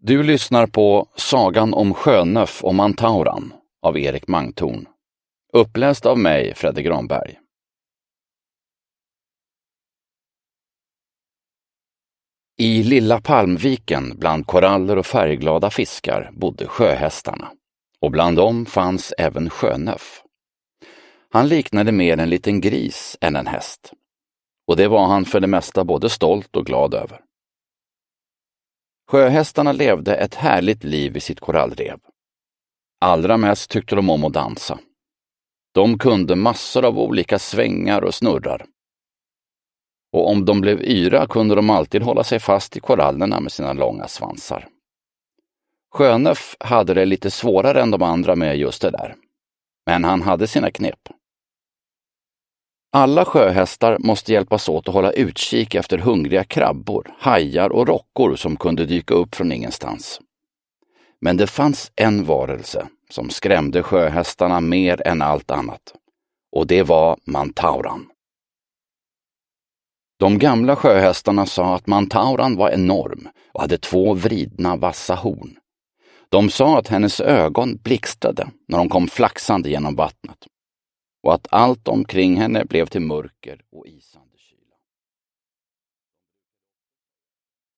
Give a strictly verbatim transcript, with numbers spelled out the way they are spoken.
Du lyssnar på Sagan om Sjönöf och Mantauran av Erik Mangtorn. Uppläst av mig, Fredde Granberg. I lilla Palmviken bland koraller och färgglada fiskar bodde sjöhästarna. Och bland dem fanns även Sjönöf. Han liknade mer en liten gris än en häst. Och det var han för det mesta både stolt och glad över. Sjöhästarna levde ett härligt liv i sitt korallrev. Allra mest tyckte de om att dansa. De kunde massor av olika svängar och snurrar. Och om de blev yra kunde de alltid hålla sig fast i korallerna med sina långa svansar. Sjönöf hade det lite svårare än de andra med just det där. Men han hade sina knep. Alla sjöhästar måste hjälpas åt att hålla utkik efter hungriga krabbor, hajar och rockor som kunde dyka upp från ingenstans. Men det fanns en varelse som skrämde sjöhästarna mer än allt annat. Och det var Mantauran. De gamla sjöhästarna sa att Mantauran var enorm och hade två vridna vassa horn. De sa att hennes ögon blixtrade när de kom flaxande genom vattnet och att allt omkring henne blev till mörker och isande.